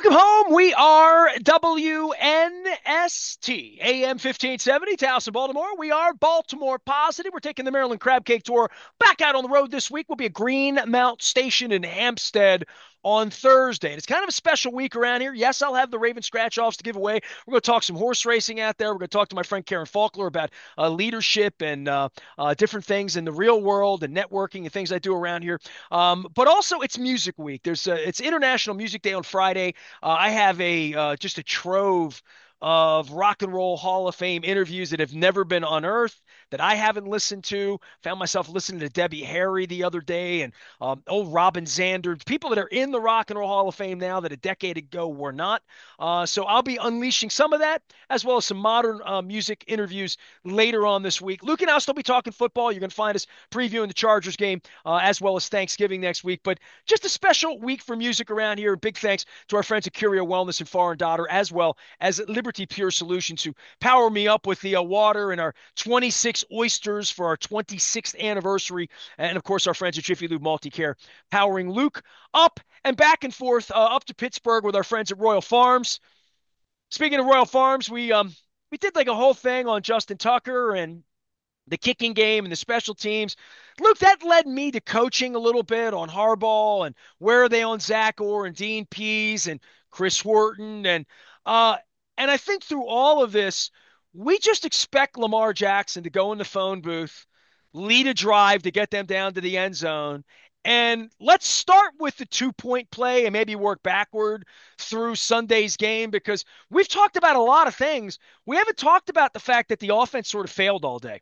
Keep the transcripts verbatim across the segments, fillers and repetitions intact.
Welcome home. We are W N S T, A M fifteen seventy, Towson, Baltimore. We are Baltimore positive. We're taking the Maryland Crab Cake Tour back out on the road this week. We'll be at Greenmount Station in Hampstead on Thursday. And it's kind of a special week around here. Yes, I'll have the Raven scratch offs to give away. We're going to talk some horse racing out there. We're going to talk to my friend Karen Faulkner about uh, leadership and uh, uh, different things in the real world and networking and things I do around here. Um, but also, it's Music Week. There's uh, it's International Music Day on Friday. Uh, I have a uh, just a trove of rock and roll Hall of Fame interviews that have never been unearthed that I haven't listened to. Found myself listening to Debbie Harry the other day and um, old Robin Zander, people that are in the Rock and Roll Hall of Fame now that a decade ago were not. Uh, so I'll be unleashing some of that as well as some modern uh, music interviews later on this week. Luke and I'll still be talking football. You're going to find us previewing the Chargers game uh, as well as Thanksgiving next week. But just a special week for music around here. Big thanks to our friends at Curio Wellness and Foreign Daughter, as well as Liberty Pure Solutions, who power me up with the uh, water and our twenty-six oysters for our twenty-sixth anniversary. And of course, our friends at Jiffy Lube Multicare, powering Luke up and back and forth uh, up to Pittsburgh with our friends at Royal Farms. Speaking of Royal Farms, we um we did like a whole thing on Justin Tucker and the kicking game and the special teams. Luke, that led me to coaching a little bit on Harbaugh and where are they on Zach Orr and Dean Pease and Chris Wharton. And uh and I think through all of this, we just expect Lamar Jackson to go in the phone booth, lead a drive to get them down to the end zone. And let's start with the two point play and maybe work backward through Sunday's game because we've talked about a lot of things. We haven't talked about the fact that the offense sort of failed all day.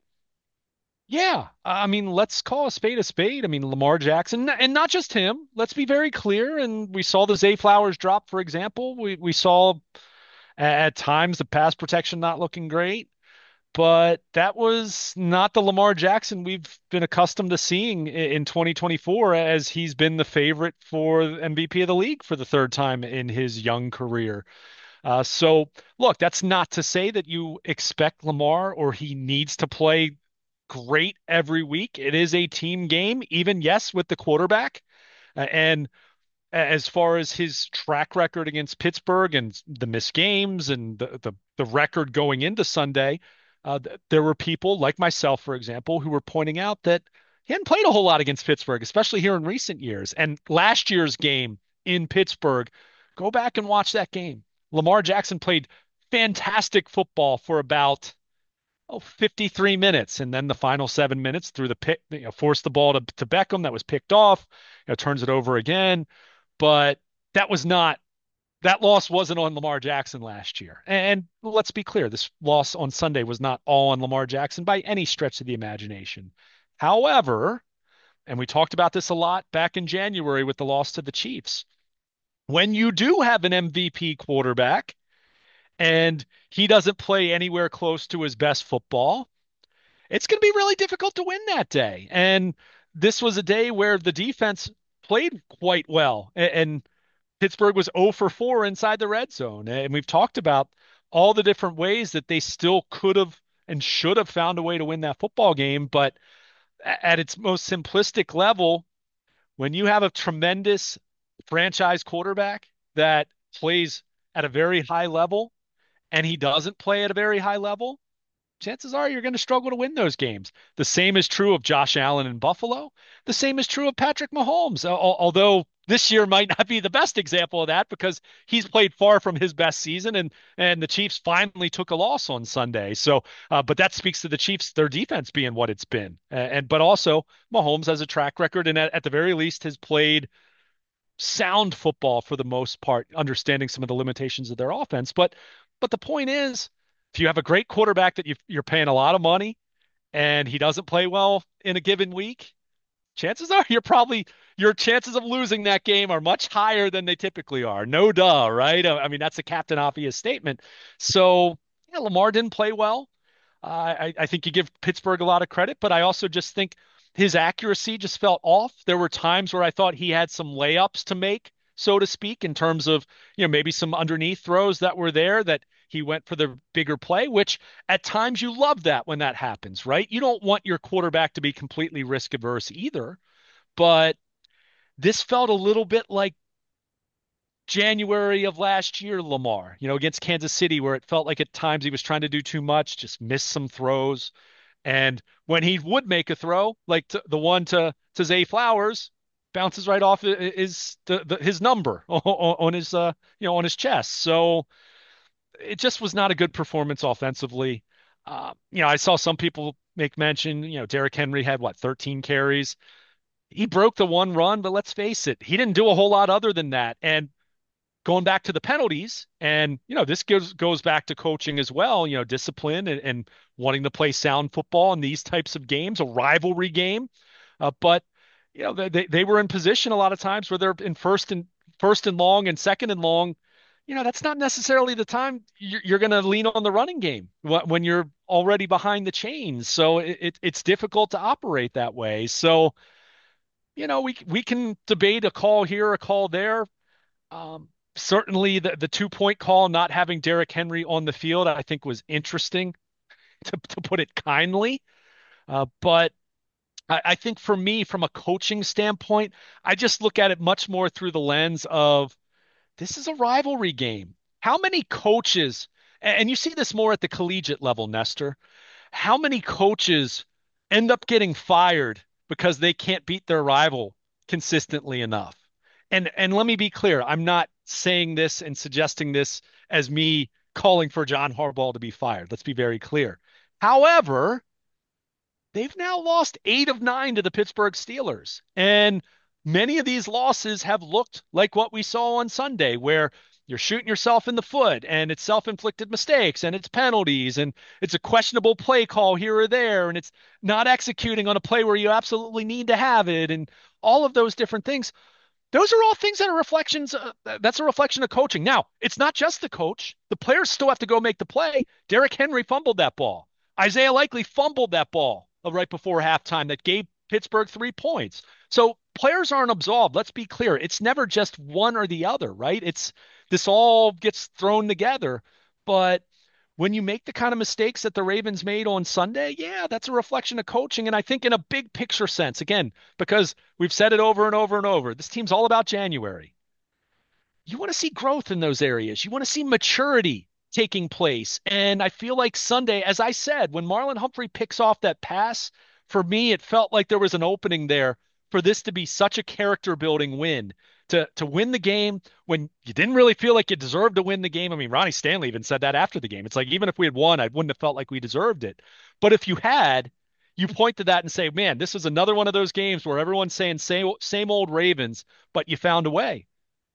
Yeah, I mean, let's call a spade a spade. I mean, Lamar Jackson, and not just him. Let's be very clear. And we saw the Zay Flowers drop, for example. We we saw at times the pass protection not looking great, but that was not the Lamar Jackson we've been accustomed to seeing in twenty twenty-four, as he's been the favorite for M V P of the league for the third time in his young career. Uh, so, look, that's not to say that you expect Lamar or he needs to play great every week. It is a team game, even yes, with the quarterback. Uh, and as far as his track record against Pittsburgh and the missed games and the the, the record going into Sunday, uh, th- there were people like myself, for example, who were pointing out that he hadn't played a whole lot against Pittsburgh, especially here in recent years. And last year's game in Pittsburgh, go back and watch that game. Lamar Jackson played fantastic football for about oh, fifty-three minutes. And then the final seven minutes through the pick, you know, forced the ball to, to Beckham that was picked off, you know, turns it over again. But that was not, that loss wasn't on Lamar Jackson last year. And let's be clear, this loss on Sunday was not all on Lamar Jackson by any stretch of the imagination. However, and we talked about this a lot back in January with the loss to the Chiefs, when you do have an M V P quarterback and he doesn't play anywhere close to his best football, it's going to be really difficult to win that day. And this was a day where the defense played quite well, and Pittsburgh was zero for four inside the red zone. And we've talked about all the different ways that they still could have and should have found a way to win that football game. But at its most simplistic level, when you have a tremendous franchise quarterback that plays at a very high level and he doesn't play at a very high level, chances are you're going to struggle to win those games. The same is true of Josh Allen in Buffalo. The same is true of Patrick Mahomes, al- although this year might not be the best example of that because he's played far from his best season, and and the Chiefs finally took a loss on Sunday. So, uh, but that speaks to the Chiefs, their defense being what it's been, uh, and but also Mahomes has a track record, and at, at the very least has played sound football for the most part, understanding some of the limitations of their offense. But but the point is, if you have a great quarterback that you, you're paying a lot of money and he doesn't play well in a given week, chances are you're probably your chances of losing that game are much higher than they typically are. No duh, right? I mean, that's a Captain Obvious statement. So yeah, Lamar didn't play well. Uh, I, I think you give Pittsburgh a lot of credit, but I also just think his accuracy just felt off. There were times where I thought he had some layups to make, so to speak, in terms of, you know, maybe some underneath throws that were there that he went for the bigger play, which at times you love that when that happens, right? You don't want your quarterback to be completely risk averse either, but this felt a little bit like January of last year, Lamar, you know, against Kansas City, where it felt like at times he was trying to do too much, just missed some throws. And when he would make a throw, like to, the one to to Zay Flowers, bounces right off his the, the, his number on, on his uh you know on his chest. So it just was not a good performance offensively. Uh, you know, I saw some people make mention. You know, Derrick Henry had what thirteen carries. He broke the one run, but let's face it, he didn't do a whole lot other than that. And going back to the penalties, and you know, this goes goes back to coaching as well, you know, discipline and, and wanting to play sound football in these types of games, a rivalry game. Uh, but you know, they they were in position a lot of times where they're in first and first and long and second and long. You know, that's not necessarily the time you're, you're going to lean on the running game when you're already behind the chains. So it, it, it's difficult to operate that way. So, you know, we we can debate a call here, a call there. Um, Certainly, the, the two point call not having Derrick Henry on the field, I think, was interesting to, to put it kindly. Uh, but I, I think for me, from a coaching standpoint, I just look at it much more through the lens of this is a rivalry game. How many coaches, and you see this more at the collegiate level, Nestor, how many coaches end up getting fired because they can't beat their rival consistently enough? And and let me be clear, I'm not saying this and suggesting this as me calling for John Harbaugh to be fired. Let's be very clear. However, they've now lost eight of nine to the Pittsburgh Steelers. And many of these losses have looked like what we saw on Sunday, where you're shooting yourself in the foot and it's self-inflicted mistakes and it's penalties and it's a questionable play call here or there and it's not executing on a play where you absolutely need to have it and all of those different things. Those are all things that are reflections. Uh, that's a reflection of coaching. Now, it's not just the coach. The players still have to go make the play. Derrick Henry fumbled that ball. Isaiah Likely fumbled that ball uh, right before halftime that gave Pittsburgh three points. So players aren't absolved. Let's be clear. It's never just one or the other, right? It's this all gets thrown together. But when you make the kind of mistakes that the Ravens made on Sunday, yeah, that's a reflection of coaching. And I think in a big picture sense, again, because we've said it over and over and over, this team's all about January. You want to see growth in those areas. You want to see maturity taking place. And I feel like Sunday, as I said, when Marlon Humphrey picks off that pass, for me, it felt like there was an opening there for this to be such a character building win. To, to win the game when you didn't really feel like you deserved to win the game. I mean, Ronnie Stanley even said that after the game. It's like, even if we had won, I wouldn't have felt like we deserved it. But if you had, you point to that and say, man, this is another one of those games where everyone's saying same, same old Ravens, but you found a way.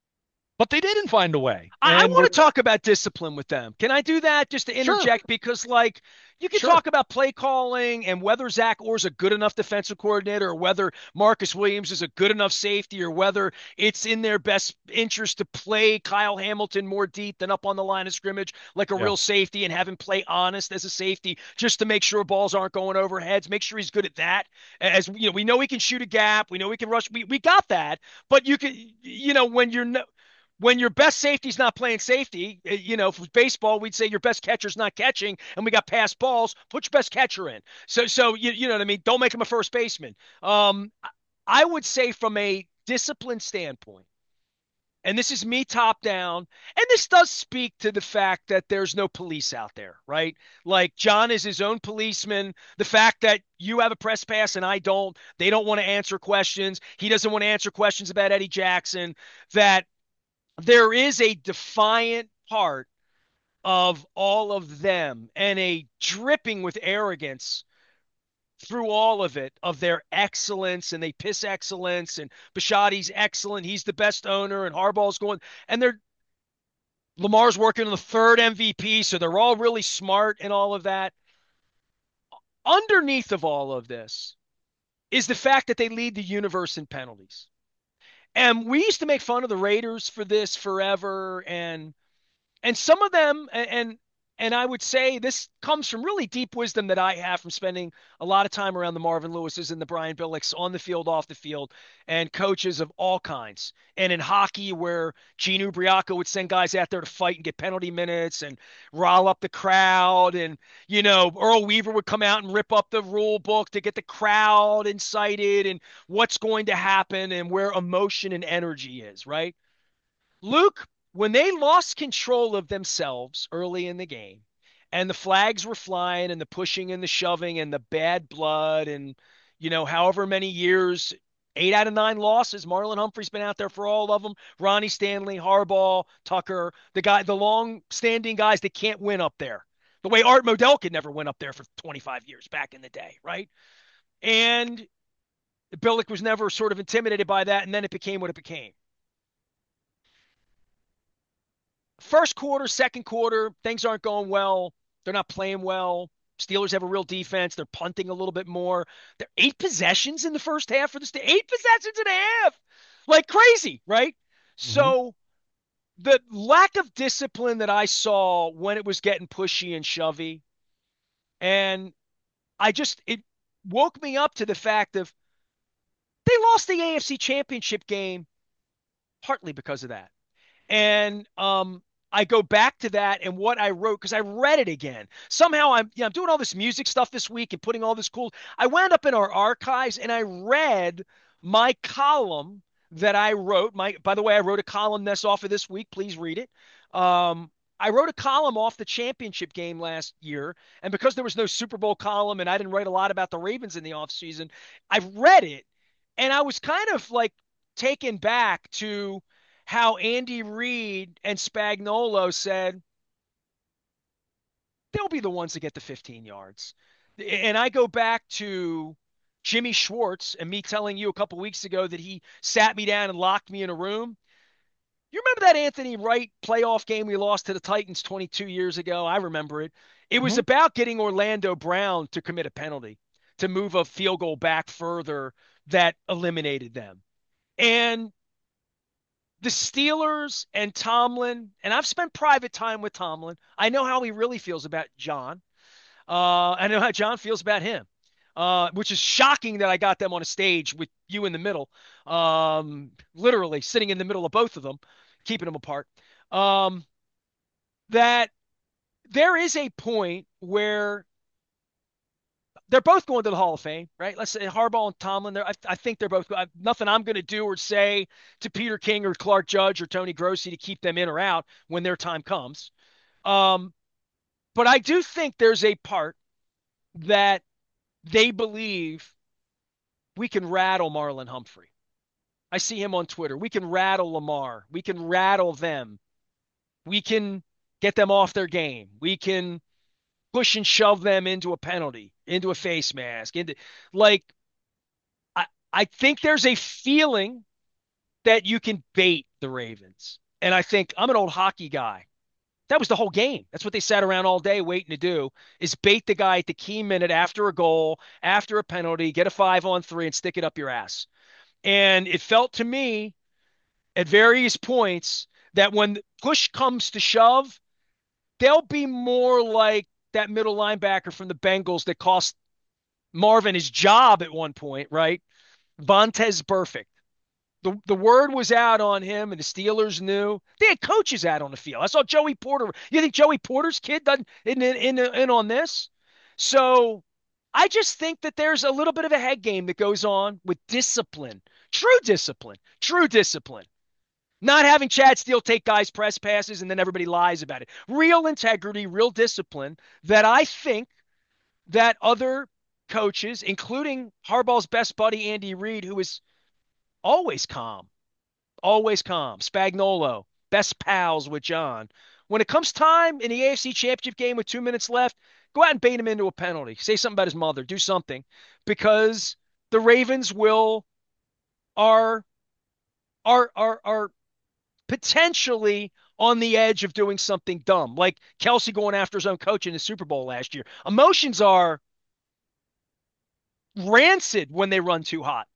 But they didn't find a way. I, I And want we're to talk about discipline with them. Can I do that just to sure, interject? Because, like, you can sure. talk about play calling and whether Zach Orr's a good enough defensive coordinator or whether Marcus Williams is a good enough safety or whether it's in their best interest to play Kyle Hamilton more deep than up on the line of scrimmage like a Yeah. real safety and have him play honest as a safety just to make sure balls aren't going over heads. Make sure he's good at that. As you know, we know he can shoot a gap. We know he can rush. We, we got that. But you can, you know, when you're no, when your best safety's not playing safety, eh, you know, for baseball, we'd say your best catcher's not catching, and we got pass balls. Put your best catcher in. So, so you, you know what I mean? Don't make him a first baseman. Um, I would say from a discipline standpoint, and this is me top down, and this does speak to the fact that there's no police out there, right? Like John is his own policeman. The fact that you have a press pass and I don't, they don't want to answer questions. He doesn't want to answer questions about Eddie Jackson. That there is a defiant part of all of them and a dripping with arrogance through all of it of their excellence, and they piss excellence, and Bashadi's excellent. He's the best owner, and Harbaugh's going, and they're Lamar's working on the third M V P, so they're all really smart and all of that. Underneath of all of this is the fact that they lead the universe in penalties. And we used to make fun of the Raiders for this forever, and and some of them and and I would say this comes from really deep wisdom that I have from spending a lot of time around the Marvin Lewises and the Brian Billings on the field, off the field, and coaches of all kinds. And in hockey, where Gene Ubriaco would send guys out there to fight and get penalty minutes and rile up the crowd. And, you know, Earl Weaver would come out and rip up the rule book to get the crowd incited and what's going to happen and where emotion and energy is, right? Luke, when they lost control of themselves early in the game, and the flags were flying, and the pushing and the shoving and the bad blood, and you know, however many years, eight out of nine losses. Marlon Humphrey's been out there for all of them. Ronnie Stanley, Harbaugh, Tucker, the guy, the long-standing guys that can't win up there. The way Art Modell could never win up there for twenty-five years back in the day, right? And Billick was never sort of intimidated by that, and then it became what it became. First quarter, second quarter, things aren't going well. They're not playing well. Steelers have a real defense. They're punting a little bit more. They're eight possessions in the first half for the Steelers. Eight possessions and a half. Like crazy, right? Hmm. So the lack of discipline that I saw when it was getting pushy and shovey, and I just it woke me up to the fact of they lost the A F C Championship game partly because of that. And um, I go back to that and what I wrote because I read it again. Somehow I'm, you know, I'm doing all this music stuff this week and putting all this cool. I wound up in our archives and I read my column that I wrote. My, by the way, I wrote a column that's off of this week. Please read it. Um, I wrote a column off the championship game last year, and because there was no Super Bowl column and I didn't write a lot about the Ravens in the offseason, I read it and I was kind of like taken back to how Andy Reid and Spagnuolo said they'll be the ones to get the fifteen yards. And I go back to Jimmy Schwartz and me telling you a couple weeks ago that he sat me down and locked me in a room. You remember that Anthony Wright playoff game we lost to the Titans twenty-two years ago? I remember it. It was Hmm. about getting Orlando Brown to commit a penalty to move a field goal back further that eliminated them. And the Steelers and Tomlin, and I've spent private time with Tomlin. I know how he really feels about John. Uh, I know how John feels about him, uh, which is shocking that I got them on a stage with you in the middle, um, literally sitting in the middle of both of them, keeping them apart. Um, that there is a point where they're both going to the Hall of Fame, right? Let's say Harbaugh and Tomlin. I, I think they're both. I, nothing I'm going to do or say to Peter King or Clark Judge or Tony Grossi to keep them in or out when their time comes. Um, but I do think there's a part that they believe we can rattle Marlon Humphrey. I see him on Twitter. We can rattle Lamar. We can rattle them. We can get them off their game. We can push and shove them into a penalty, into a face mask, into like I, I think there's a feeling that you can bait the Ravens. And I think I'm an old hockey guy. That was the whole game. That's what they sat around all day waiting to do is bait the guy at the key minute after a goal, after a penalty, get a five on three and stick it up your ass. And it felt to me at various points that when push comes to shove, they'll be more like that middle linebacker from the Bengals that cost Marvin his job at one point, right? Vontez Burfict. The, the word was out on him, and the Steelers knew. They had coaches out on the field. I saw Joey Porter. You think Joey Porter's kid doesn't in in, in, in on this? So I just think that there's a little bit of a head game that goes on with discipline, true discipline, true discipline. Not having Chad Steele take guys' press passes and then everybody lies about it. Real integrity, real discipline that I think that other coaches, including Harbaugh's best buddy Andy Reid, who is always calm, always calm. Spagnolo, best pals with John. When it comes time in the A F C Championship game with two minutes left, go out and bait him into a penalty. Say something about his mother. Do something because the Ravens will are are are are potentially on the edge of doing something dumb, like Kelsey going after his own coach in the Super Bowl last year. Emotions are rancid when they run too hot.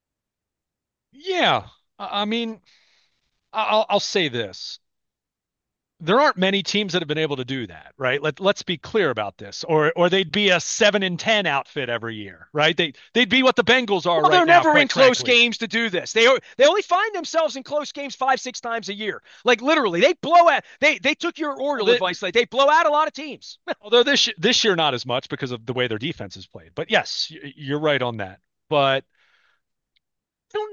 Yeah. I I mean, I'll, I'll say this. There aren't many teams that have been able to do that, right? Let, let's be clear about this. Or or they'd be a seven and ten outfit every year, right? They they'd be what the Bengals are Well, right they're now, never in quite close frankly. games to do this. They they only find themselves in close games five, six times a year. Like literally, they blow out. They they took your Well, Oriole they, advice. Like they blow out a lot of teams. although this this year not as much because of the way their defense is played. But yes, you're right on that. But I don't know.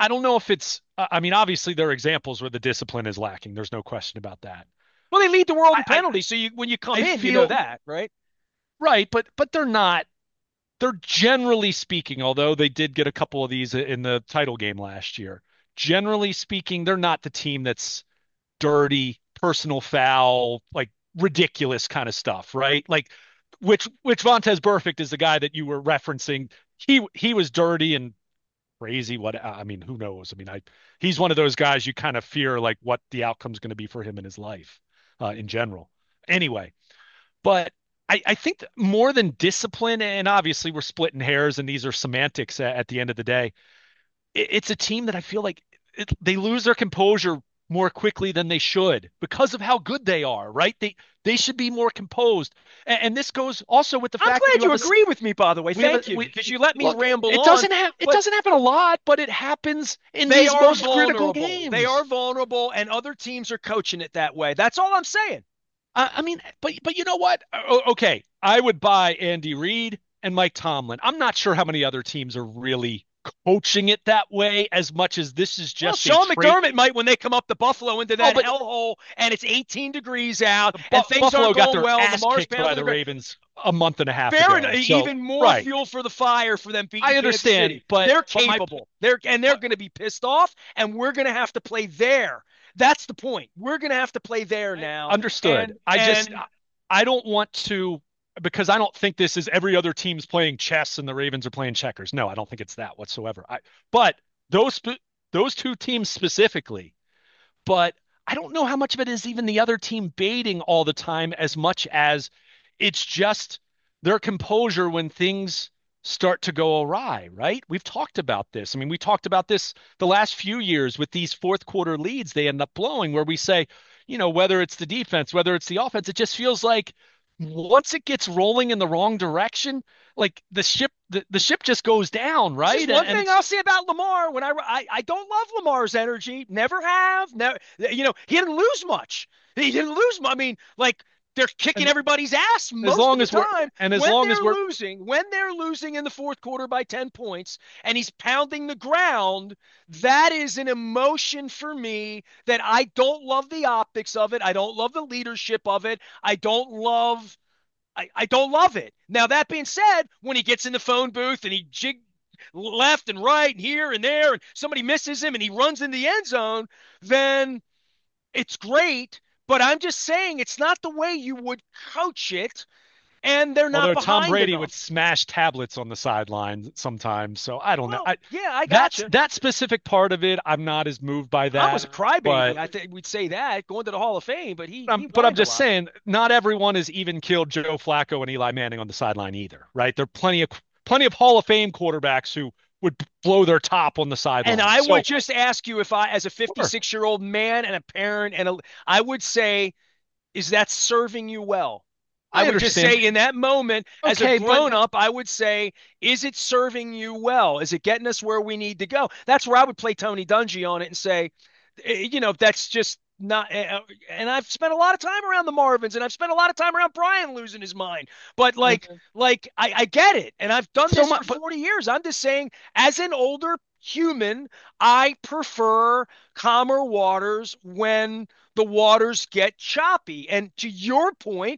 I don't know if it's. I mean, obviously there are examples where the discipline is lacking. There's no question about that. Well, they lead the world I in I, penalties, so you when you come I in, you know feel that, right? right, but but they're not. They're generally speaking, although they did get a couple of these in the title game last year. Generally speaking, they're not the team that's dirty, personal foul, like ridiculous kind of stuff, right? Like which which Vontez Burfict is the guy that you were referencing. He he was dirty and crazy. What I mean, who knows? I mean, I he's one of those guys you kind of fear like what the outcome's going to be for him in his life, uh, in general. Anyway, but I, I think more than discipline, and obviously we're splitting hairs, and these are semantics at, at the end of the day. It, it's a team that I feel like it, they lose their composure more quickly than they should because of how good they are, right? They they should be more composed, and, and this goes also with the I'm fact that glad you you have a agree with me, by the way. we have Thank a you, we because you let me look. ramble It on. doesn't have it But doesn't happen a lot, but it happens in they these are most critical vulnerable. They are games. vulnerable, and other teams are coaching it that way. That's all I'm saying. I, I mean, but but you know what? O- Okay, I would buy Andy Reid and Mike Tomlin. I'm not sure how many other teams are really coaching it that way as much as this is Well, just a Sean trait. McDermott might when they come up to Buffalo into Oh, that but hellhole and it's eighteen degrees out and Bu- things Buffalo aren't got going their well and ass Lamar's kicked by pounding the the ground. Ravens a month and a half Fair enough. ago. So, Even more right, fuel for the fire for them beating I Kansas understand, City. but They're but my capable. They're and they're but going to be pissed off, and we're going to have to play there. That's the point. We're going to have to play there I now. understood. And I just and I don't want to because I don't think this is every other team's playing chess and the Ravens are playing checkers. No, I don't think it's that whatsoever. I but those those two teams specifically, but I don't know how much of it is even the other team baiting all the time as much as it's just their composure when things start to go awry, right? We've talked about this. I mean, we talked about this the last few years with these fourth quarter leads they end up blowing, where we say, you know, whether it's the defense, whether it's the offense, it just feels like once it gets rolling in the wrong direction, like the ship the, the ship just goes down, This is right? And one and thing it's I'll say about Lamar. When I, I I don't love Lamar's energy. Never have. Never. You know, he didn't lose much. He didn't lose much. I mean, like they're kicking and everybody's ass as most of long the as we're time. and as When long as they're we're losing, when they're losing in the fourth quarter by ten points, and he's pounding the ground, that is an emotion for me that I don't love the optics of it. I don't love the leadership of it. I don't love I, I don't love it. Now, that being said, when he gets in the phone booth and he jig left and right and here and there, and somebody misses him and he runs in the end zone, then it's great. But I'm just saying it's not the way you would coach it, and they're not although Tom behind Brady would enough. smash tablets on the sideline sometimes, so I don't know. Well, I, yeah, I that's gotcha. that specific part of it. I'm not as moved by Tom was that, a crybaby. but I think we'd say that going to the Hall of Fame, but he I'm he but I'm whined a just lot. saying, not everyone is even killed Joe Flacco and Eli Manning on the sideline either, right? There are plenty of plenty of Hall of Fame quarterbacks who would blow their top on the And sideline. I would So just ask you if I, as a sure, fifty-six year old man and a parent, and a, I would say, is that serving you well? I I would just understand. say in that moment, as a Okay, but grown up, I would say, is it serving you well? Is it getting us where we need to go? That's where I would play Tony Dungy on it and say, eh, you know, that's just not. eh, eh, And I've spent a lot of time around the Marvins, and I've spent a lot of time around Brian losing his mind. But like, okay. like I, I get it, and I've done So this my for but forty years. I'm just saying, as an older human, I prefer calmer waters when the waters get choppy. And to your point,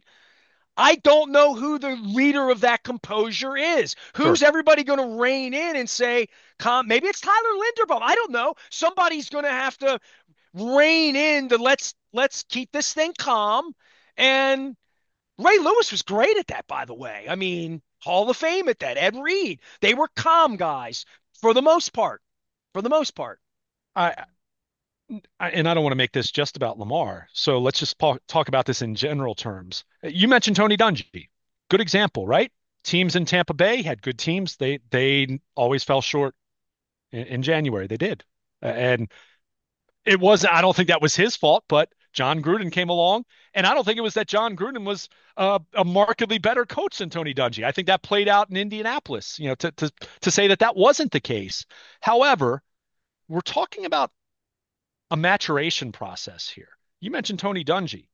I don't know who the leader of that composure is. sure. Who's everybody going to rein in and say, calm? Maybe it's Tyler Linderbaum. I don't know. Somebody's going to have to rein in to let's let's keep this thing calm. And Ray Lewis was great at that, by the way. I mean, Hall of Fame at that. Ed Reed. They were calm guys for the most part. For the most part. I, I and I don't want to make this just about Lamar. So let's just talk, talk about this in general terms. You mentioned Tony Dungy. Good example, right? Teams in Tampa Bay had good teams. They they always fell short in, in January. They did. And it wasn't, I don't think that was his fault, but John Gruden came along. And I don't think it was that John Gruden was uh, a markedly better coach than Tony Dungy. I think that played out in Indianapolis, you know, to, to, to say that that wasn't the case. However, we're talking about a maturation process here. You mentioned Tony Dungy.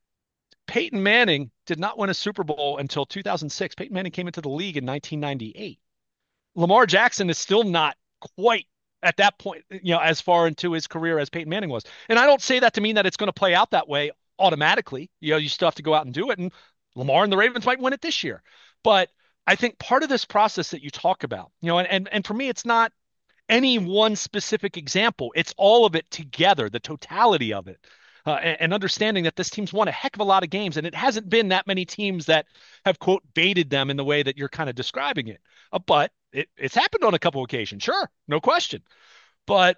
Peyton Manning did not win a Super Bowl until two thousand six. Peyton Manning came into the league in nineteen ninety-eight. Lamar Jackson is still not quite at that point, you know, as far into his career as Peyton Manning was. And I don't say that to mean that it's going to play out that way automatically. You know, you still have to go out and do it. And Lamar and the Ravens might win it this year. But I think part of this process that you talk about, you know, and and, and for me, it's not any one specific example. It's all of it together, the totality of it. Uh, and, and understanding that this team's won a heck of a lot of games, and it hasn't been that many teams that have, quote, baited them in the way that you're kind of describing it. Uh, but it, it's happened on a couple occasions, sure, no question. But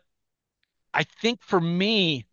I think for me,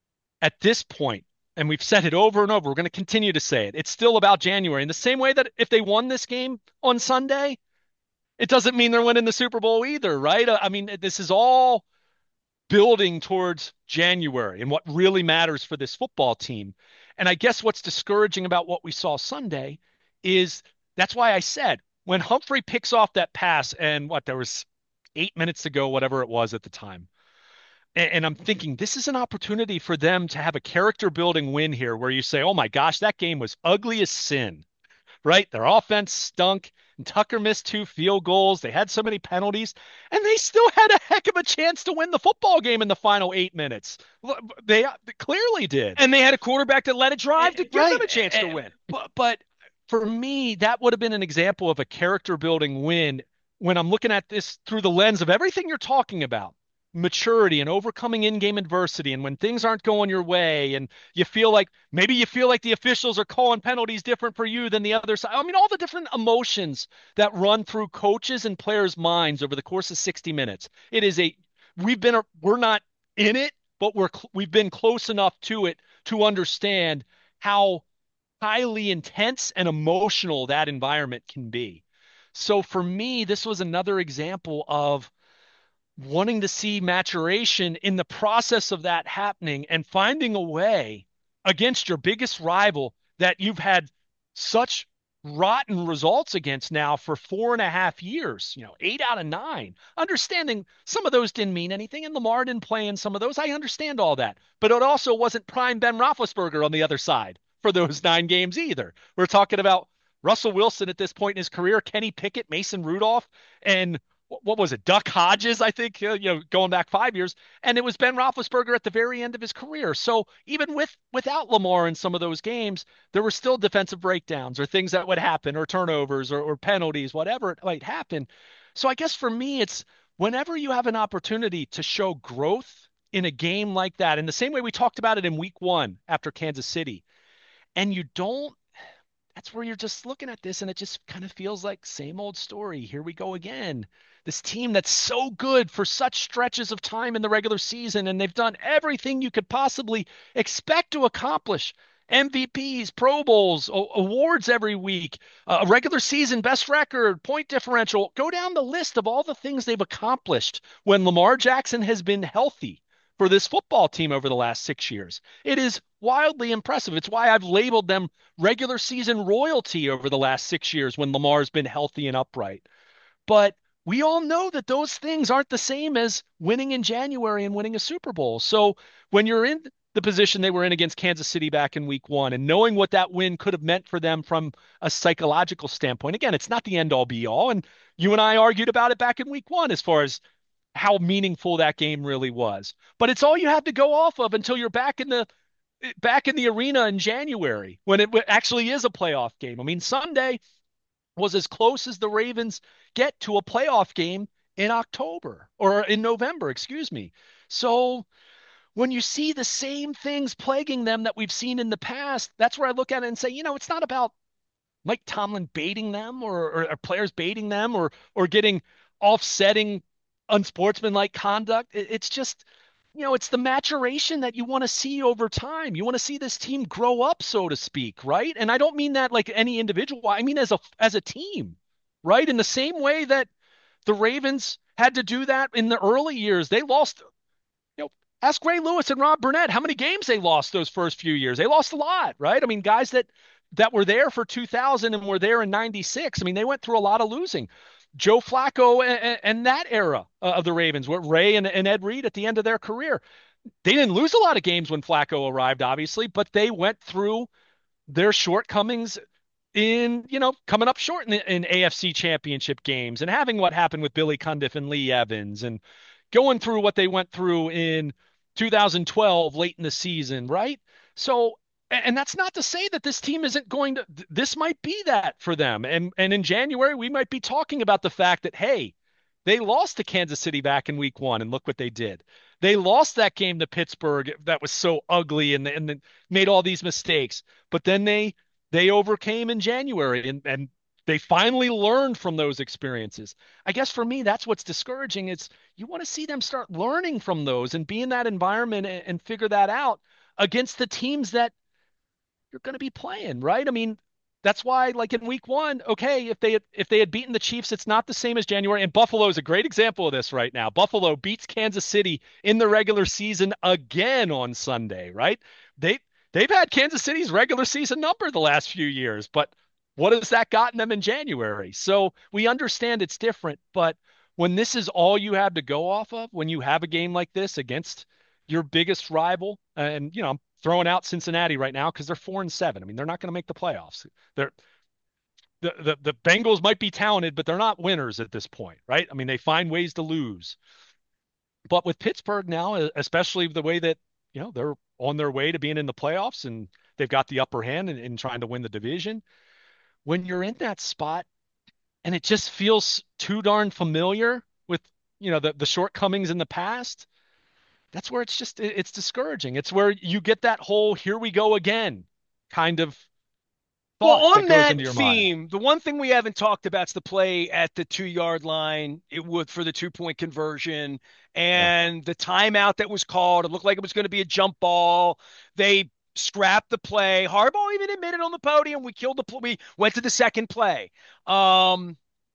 at this point, and we've said it over and over, we're going to continue to say it, it's still about January. In the same way that if they won this game on Sunday, it doesn't mean they're winning the Super Bowl either, right? I mean, this is all building towards January and what really matters for this football team. And I guess what's discouraging about what we saw Sunday is that's why I said when Humphrey picks off that pass and what there was eight minutes to go, whatever it was at the time. And, and I'm thinking this is an opportunity for them to have a character building win here where you say, oh my gosh, that game was ugly as sin, right? Their offense stunk. And Tucker missed two field goals. They had so many penalties, and they still had a heck of a chance to win the football game in the final eight minutes. They, they clearly did. And they had a quarterback that let it drive to give right. them a chance to win. But, but for me, that would have been an example of a character building win when I'm looking at this through the lens of everything you're talking about. Maturity and overcoming in-game adversity, and when things aren't going your way and you feel like maybe you feel like the officials are calling penalties different for you than the other side. I mean, all the different emotions that run through coaches and players' minds over the course of sixty minutes. It is a we've been a, we're not in it, but we're we've been close enough to it to understand how highly intense and emotional that environment can be. So for me, this was another example of wanting to see maturation in the process of that happening and finding a way against your biggest rival that you've had such rotten results against now for four and a half years, you know, eight out of nine. Understanding some of those didn't mean anything, and Lamar didn't play in some of those. I understand all that. But it also wasn't prime Ben Roethlisberger on the other side for those nine games either. We're talking about Russell Wilson at this point in his career, Kenny Pickett, Mason Rudolph, and what was it, Duck Hodges, I think, uh, you know, going back five years, and it was Ben Roethlisberger at the very end of his career. So even with without Lamar in some of those games, there were still defensive breakdowns or things that would happen, or turnovers, or, or penalties, whatever it might happen. So I guess for me, it's whenever you have an opportunity to show growth in a game like that, in the same way we talked about it in Week One after Kansas City, and you don't. That's where you're just looking at this and it just kind of feels like same old story. Here we go again. This team that's so good for such stretches of time in the regular season, and they've done everything you could possibly expect to accomplish. M V Ps, Pro Bowls, o- awards every week, uh, a regular season best record, point differential. Go down the list of all the things they've accomplished when Lamar Jackson has been healthy for this football team over the last six years. It is wildly impressive. It's why I've labeled them regular season royalty over the last six years when Lamar's been healthy and upright. But we all know that those things aren't the same as winning in January and winning a Super Bowl. So when you're in the position they were in against Kansas City back in week one and knowing what that win could have meant for them from a psychological standpoint, again, it's not the end all be all. And you and I argued about it back in week one as far as how meaningful that game really was. But it's all you have to go off of until you're back in the back in the arena in January when it actually is a playoff game. I mean, Sunday was as close as the Ravens get to a playoff game in October or in November, excuse me. So when you see the same things plaguing them that we've seen in the past, that's where I look at it and say, you know, it's not about Mike Tomlin baiting them or, or, or players baiting them or or getting offsetting unsportsmanlike conduct. It's just, you know, it's the maturation that you want to see over time. You want to see this team grow up, so to speak, right? And I don't mean that like any individual. I mean as a as a team, right? In the same way that the Ravens had to do that in the early years. They lost, you know, ask Ray Lewis and Rob Burnett how many games they lost those first few years. They lost a lot, right? I mean, guys that that were there for two thousand and were there in ninety-six. I mean, they went through a lot of losing. Joe Flacco and, and that era of the Ravens, where Ray and, and Ed Reed at the end of their career, they didn't lose a lot of games when Flacco arrived, obviously, but they went through their shortcomings in, you know, coming up short in, in A F C championship games and having what happened with Billy Cundiff and Lee Evans and, going through what they went through in two thousand twelve late in the season, right? So, and that's not to say that this team isn't going to, this might be that for them. And and in January, we might be talking about the fact that, hey, they lost to Kansas City back in week one, and look what they did. They lost that game to Pittsburgh that was so ugly and, and made all these mistakes. But then they they overcame in January and, and they finally learned from those experiences. I guess for me, that's what's discouraging. Is you want to see them start learning from those and be in that environment and, and figure that out against the teams that you're going to be playing, right? I mean, that's why, like in week one, okay, if they had, if they had beaten the Chiefs, it's not the same as January. And Buffalo is a great example of this right now. Buffalo beats Kansas City in the regular season again on Sunday, right? They they've had Kansas City's regular season number the last few years, but what has that gotten them in January? So we understand it's different, but when this is all you have to go off of, when you have a game like this against your biggest rival, and you know, I'm throwing out Cincinnati right now because they're four and seven. I mean, they're not going to make the playoffs. They're the, the the Bengals might be talented, but they're not winners at this point, right? I mean, they find ways to lose. But with Pittsburgh now, e, especially the way that you know they're on their way to being in the playoffs and they've got the upper hand in, in trying to win the division, when you're in that spot and it just feels too darn familiar with you know the the shortcomings in the past, that's where it's just it's discouraging. It's where you get that whole here we go again kind of Well, thought that on goes that into your mind. theme, the one thing we haven't talked about is the play at the two yard line. It would for the two point conversion Yeah. and the timeout that was called. It looked like it was going to be a jump ball. They scrapped the play. Harbaugh even admitted on the podium we killed the play. We went to the second play. Um,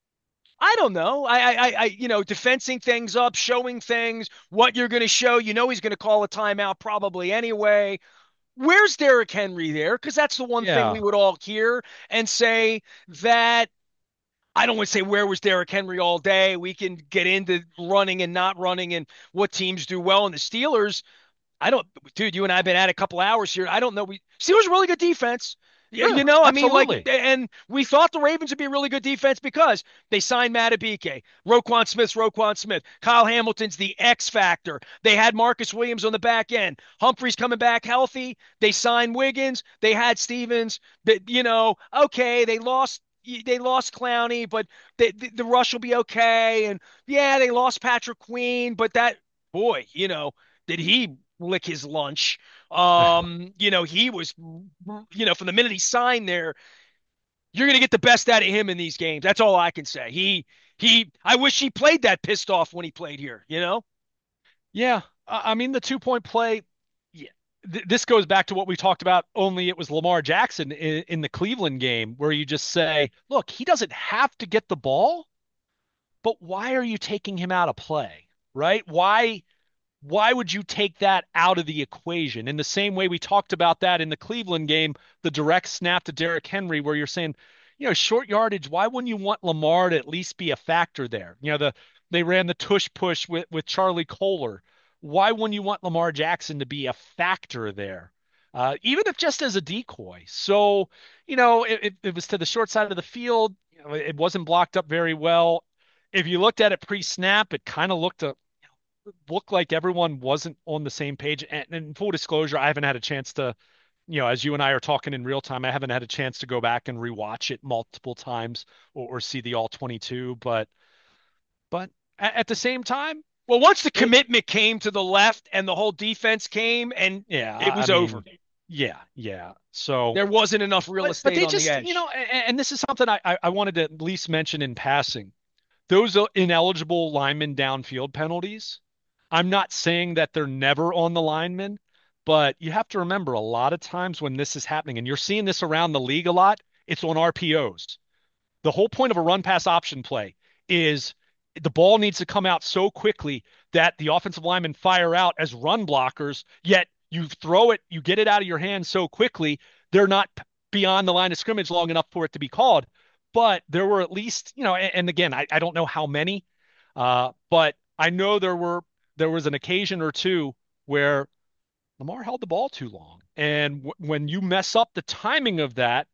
I don't know. I, I, I, you know, defensing things up, showing things, what you're going to show. You know, he's going to call a timeout probably anyway. Where's Derrick Henry there? Because that's the one thing we Yeah. would all hear and say that I don't want to say where was Derrick Henry all day. We can get into running and not running and what teams do well. And the Steelers, I don't, dude, you and I have been at a couple hours here. I don't know. We Steelers really good defense. You, Yeah, you know, I mean, like, absolutely. and we thought the Ravens would be a really good defense because they signed Matabike, Roquan Smith's Roquan Smith, Kyle Hamilton's the X factor. They had Marcus Williams on the back end. Humphrey's coming back healthy. They signed Wiggins. They had Stevens. That you know, okay, they lost. They lost Clowney, but the, the, the rush will be okay. And yeah, they lost Patrick Queen, but that boy, you know, did he lick his lunch? Um, you know, he was, you know, from the minute he signed there, you're going to get the best out of him in these games. That's all I can say. He, he, I wish he played that pissed off when he played here, you know? Yeah. I I mean, the two point play, yeah, th- this goes back to what we talked about, only it was Lamar Jackson in, in the Cleveland game, where you just say, look, he doesn't have to get the ball, but why are you taking him out of play? Right? Why why would you take that out of the equation? In the same way we talked about that in the Cleveland game, the direct snap to Derrick Henry, where you're saying, you know, short yardage, why wouldn't you want Lamar to at least be a factor there? You know, the they ran the tush push with, with Charlie Kohler. Why wouldn't you want Lamar Jackson to be a factor there? Uh, even if just as a decoy. So, you know, it, it, it was to the short side of the field. You know, it wasn't blocked up very well. If you looked at it pre-snap, it kind of looked a looked like everyone wasn't on the same page. And, and in full disclosure, I haven't had a chance to, you know, as you and I are talking in real time, I haven't had a chance to go back and rewatch it multiple times or, or see the all twenty-two. But, but at, at the same time, Well, once the it, commitment came to the left and the whole defense came and yeah, it I, I was over. mean, yeah, yeah. So, There wasn't enough real but, but estate they on the just, you edge. know, and, and this is something I, I I wanted to at least mention in passing. Those uh, ineligible lineman downfield penalties, I'm not saying that they're never on the lineman, but you have to remember a lot of times when this is happening, and you're seeing this around the league a lot, it's on R P Os. The whole point of a run pass option play is the ball needs to come out so quickly that the offensive linemen fire out as run blockers, yet you throw it, you get it out of your hands so quickly, they're not beyond the line of scrimmage long enough for it to be called. But there were at least, you know, and, and again, I, I don't know how many, uh, but I know there were there was an occasion or two where Lamar held the ball too long. And w- when you mess up the timing of that,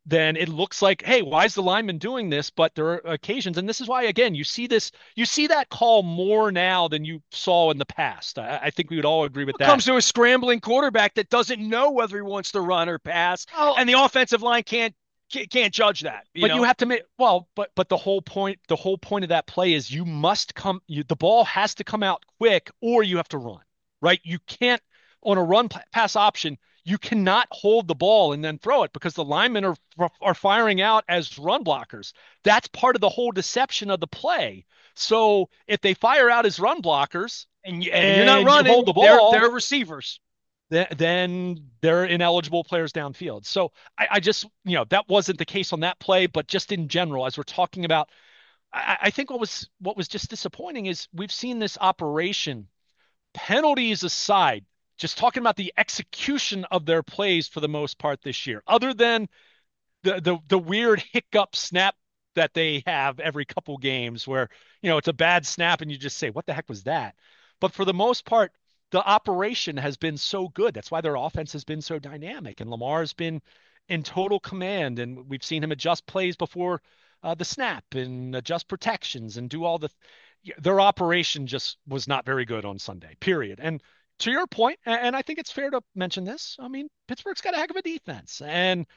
then it looks like, hey, why is the lineman doing this? But there are occasions, and this is why, again, you see this, you see that call more now than you saw in the past. I, I think we would all agree with It that. comes to a scrambling quarterback that doesn't know whether he wants to run or pass, Oh, and the offensive line can't can't judge that. You but you know, have to make well, but but the whole point, the whole point of that play is you must come, you, the ball has to come out quick, or you have to run, right? You can't on a run pass option. You cannot hold the ball and then throw it because the linemen are are firing out as run blockers. That's part of the whole deception of the play. So if they fire out as run blockers and, you, and you're not and you hold running, the they're ball, they're receivers. th- then they're ineligible players downfield. So I, I just, you know, that wasn't the case on that play, but just in general, as we're talking about, I, I think what was what was just disappointing is we've seen this operation, penalties aside, just talking about the execution of their plays for the most part this year, other than the the the weird hiccup snap that they have every couple games where, you know, it's a bad snap and you just say, what the heck was that? But for the most part, the operation has been so good. That's why their offense has been so dynamic. And Lamar's been in total command. And we've seen him adjust plays before uh, the snap and adjust protections and do all the. Their operation just was not very good on Sunday, period. And to your point, and I think it's fair to mention this, I mean, Pittsburgh's got a heck of a defense. And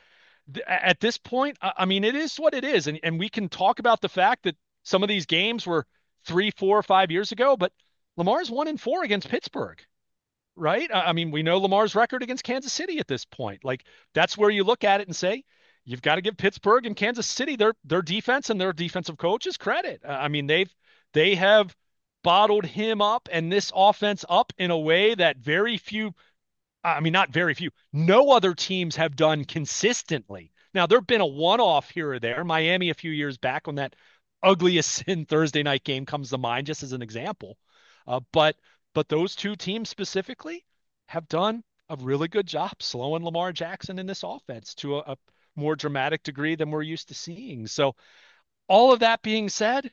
at this point, I mean, it is what it is. And, and we can talk about the fact that some of these games were three, four, five years ago, but Lamar's one and four against Pittsburgh, right? I mean, we know Lamar's record against Kansas City at this point. Like that's where you look at it and say, you've got to give Pittsburgh and Kansas City their their defense and their defensive coaches credit. I mean, they've they have bottled him up and this offense up in a way that very few I mean, not very few. No other teams have done consistently. Now, there have been a one-off here or there. Miami a few years back on that ugliest sin Thursday night game comes to mind, just as an example. Uh, but but those two teams specifically have done a really good job slowing Lamar Jackson in this offense to a, a more dramatic degree than we're used to seeing. So, all of that being said,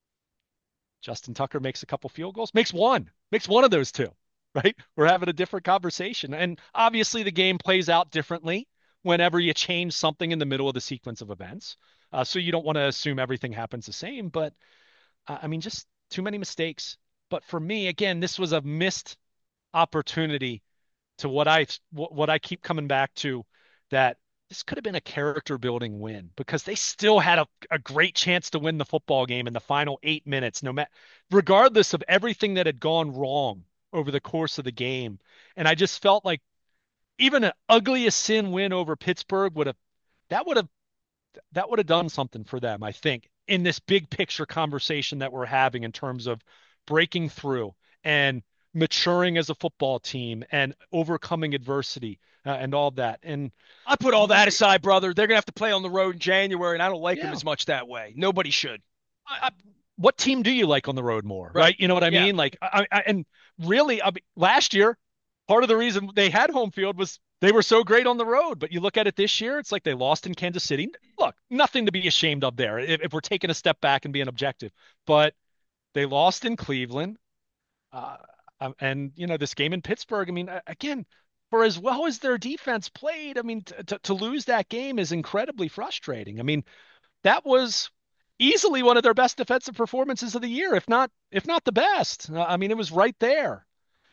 Justin Tucker makes a couple field goals, makes one, makes one of those two, right? We're having a different conversation. And obviously, the game plays out differently whenever you change something in the middle of the sequence of events. Uh, so you don't want to assume everything happens the same. But uh, I mean, just too many mistakes. But for me, again, this was a missed opportunity to what I what I keep coming back to, that this could have been a character building win because they still had a, a great chance to win the football game in the final eight minutes, no matter regardless of everything that had gone wrong over the course of the game. And I just felt like even an ugly as sin win over Pittsburgh would have that would have that would have done something for them, I think, in this big picture conversation that we're having in terms of breaking through and maturing as a football team and overcoming adversity uh, and all that. And I put all that aside, brother. They're gonna have to play on the road in January, and I don't like them yeah, as much that way. Nobody should. I, I, what team do you like on the road more, Right. right? You know what I Yeah. mean? Like, I, I, and really, I mean, last year, part of the reason they had home field was they were so great on the road. But you look at it this year, it's like they lost in Kansas City. Look, nothing to be ashamed of there if, if we're taking a step back and being objective. But they lost in Cleveland. Uh, um, and, you know, this game in Pittsburgh, I mean, again, for as well as their defense played, I mean, t- t- to lose that game is incredibly frustrating. I mean, that was easily one of their best defensive performances of the year, if not if not the best. Uh, I mean, it was right there.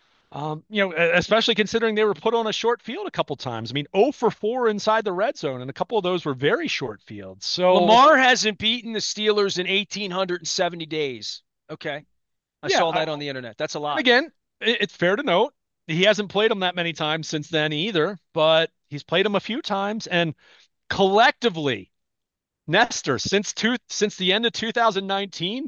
Um, you know, e- especially considering they were put on a short field a couple times. I mean, zero for four inside the red zone, and a couple of those were very short fields. So, Lamar hasn't beaten the Steelers in eighteen seventy days. Okay. I yeah, saw I, that on the internet. That's a and lot. again, it, it's fair to note he hasn't played them that many times since then either, but he's played them a few times, and collectively, Nestor, since two since the end of two thousand nineteen,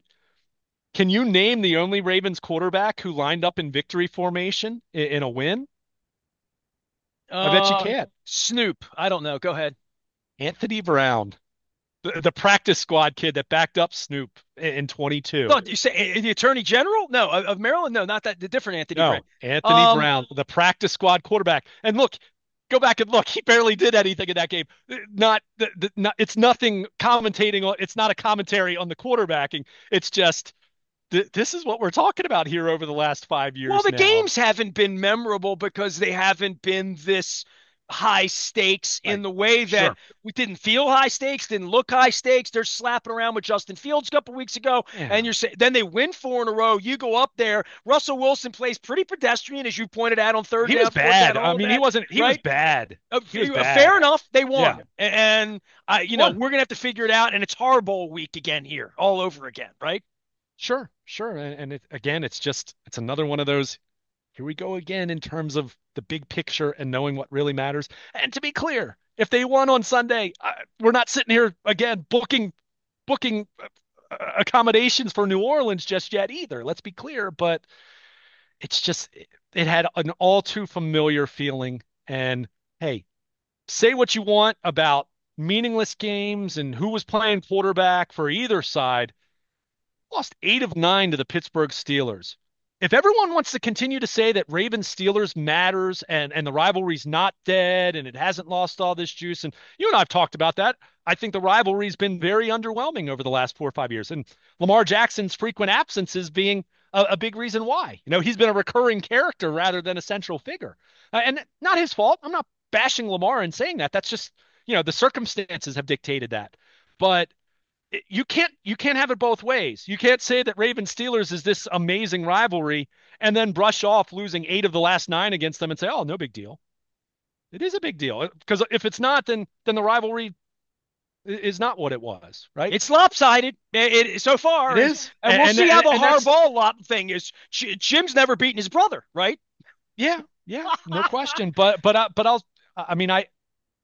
can you name the only Ravens quarterback who lined up in victory formation in, in a win? I bet you Uh, can't. Snoop. I don't know. Go ahead. Anthony Brown, the, the practice squad kid that backed up Snoop in, in twenty-two. Oh, you say uh, the Attorney General? No, of, of Maryland? No, not that. The different Anthony Brown. No, Anthony Um, Brown, the practice squad quarterback. And look, go back and look. He barely did anything in that game. Not, the, the, not it's nothing commentating on. It's not a commentary on the quarterbacking. It's just th- this is what we're talking about here over the last five well, years the now. games haven't been memorable because they haven't been this high stakes in Right. the way that Sure. we didn't feel high stakes, didn't look high stakes. They're slapping around with Justin Fields a couple weeks ago, and Yeah. you're saying then they win four in a row. You go up there. Russell Wilson plays pretty pedestrian, as you pointed out on third He was down, fourth down, bad. all I of mean, he that, wasn't, he was right? bad. Uh, He was fair bad. enough. They Yeah. won, and uh, you know One. we're gonna have to figure it out. And it's Harbaugh week again here, all over again, right? Sure. Sure. And, and it, again, it's just, it's another one of those, here we go again in terms of the big picture and knowing what really matters. And to be clear, if they won on Sunday, uh, we're not sitting here again booking booking uh, accommodations for New Orleans just yet either. Let's be clear, but it's just it, it had an all too familiar feeling. And hey, say what you want about meaningless games and who was playing quarterback for either side. Lost eight of nine to the Pittsburgh Steelers. If everyone wants to continue to say that Ravens Steelers matters and, and the rivalry's not dead and it hasn't lost all this juice, and you and I have talked about that, I think the rivalry's been very underwhelming over the last four or five years. And Lamar Jackson's frequent absences being a, a big reason why. You know, he's been a recurring character rather than a central figure. Uh, and not his fault. I'm not bashing Lamar and saying that. That's just, you know, the circumstances have dictated that. But you can't you can't have it both ways. You can't say that Ravens Steelers is this amazing rivalry and then brush off losing eight of the last nine against them and say, "Oh, no big deal." It is a big deal because if it's not, then then the rivalry is not what it was, right? It's lopsided it, it, so far, It and is, and we'll and see how and, the and that's Harbaugh lot thing is. Jim's never beaten his brother, right? yeah, yeah, no question. But but uh, but I'll I mean I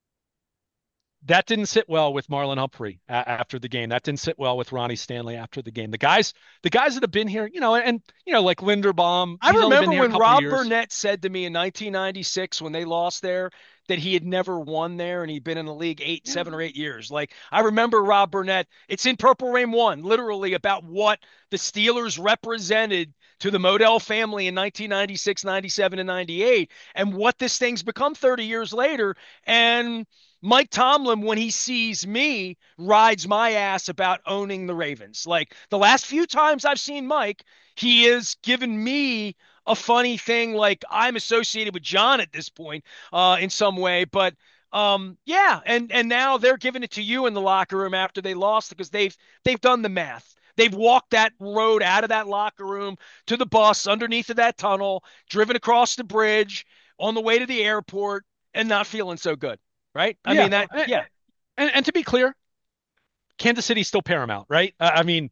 that didn't sit well with Marlon Humphrey a- after the game. That didn't sit well with Ronnie Stanley after the game. The guys, the guys that have been here, you know, and you know, like Linderbaum, I he's only been remember here a when couple of Rob years. Burnett said to me in nineteen ninety-six when they lost there that he had never won there and he'd been in the league eight, Yeah, seven or eight years. Like I remember Rob Burnett. It's in Purple Rain One, literally about what the Steelers represented to the Modell family in nineteen ninety-six, ninety-seven, and ninety-eight, and what this thing's become thirty years later. And Mike Tomlin, when he sees me, rides my ass about owning the Ravens. Like the last few times I've seen Mike, he has given me a funny thing like I'm associated with John at this point uh, in some way. But um, yeah, and and now they're giving it to you in the locker room after they lost because they've they've done the math. They've walked that road out of that locker room to the bus underneath of that tunnel, driven across the bridge on the way to the airport, and not feeling so good, right? I yeah, mean that, and, yeah. and, and to be clear, Kansas City's still paramount, right? Uh, I mean,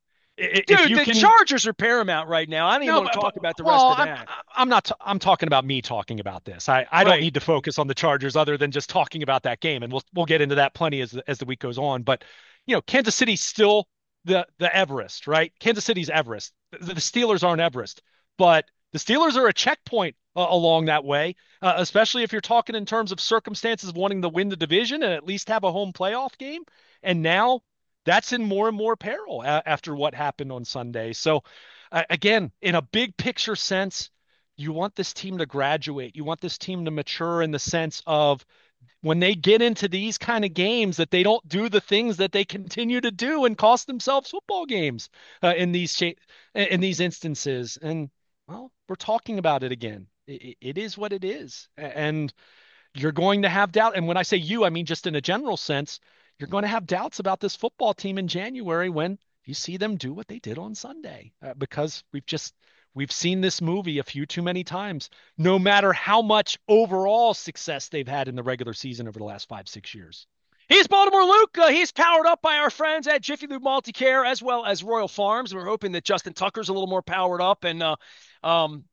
if Dude, you the can, Chargers are paramount right now. I don't even no, want to but, but talk about the rest well, of I'm that. I'm not I'm talking about me talking about this. I I don't Right. need to focus on the Chargers other than just talking about that game, and we'll we'll get into that plenty as the, as the week goes on. But you know, Kansas City's still the the Everest, right? Kansas City's Everest. The, the Steelers aren't Everest, but the Steelers are a checkpoint uh, along that way, uh, especially if you're talking in terms of circumstances of wanting to win the division and at least have a home playoff game. And now that's in more and more peril a- after what happened on Sunday. So, uh, again, in a big picture sense, you want this team to graduate. You want this team to mature in the sense of when they get into these kind of games that they don't do the things that they continue to do and cost themselves football games uh, in these sha- in these instances. And well, we're talking about it again. It, it is what it is, and you're going to have doubt. And when I say you, I mean just in a general sense, you're going to have doubts about this football team in January when you see them do what they did on Sunday, uh, because we've just we've seen this movie a few too many times. No matter how much overall success they've had in the regular season over the last five, six years. He's Baltimore Luke. Uh, he's powered up by our friends at Jiffy Lube Multicare as well as Royal Farms. We're hoping that Justin Tucker's a little more powered up. And uh, um,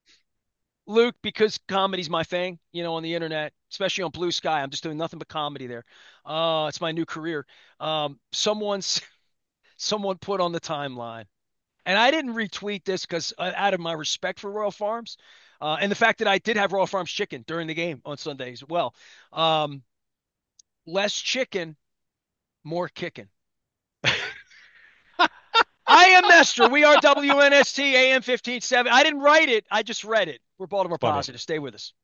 Luke, because comedy's my thing, you know, on the internet, especially on Blue Sky. I'm just doing nothing but comedy there. Uh, it's my new career. Um, someone's someone put on the timeline, and I didn't retweet this because uh, out of my respect for Royal Farms, uh, and the fact that I did have Royal Farms chicken during the game on Sunday as well. Um, less chicken, more kicking. I am Nestor. We are W N S T A M fifteen seventy. I didn't write it. I just read it. We're Baltimore Funny. Positive. Stay with us.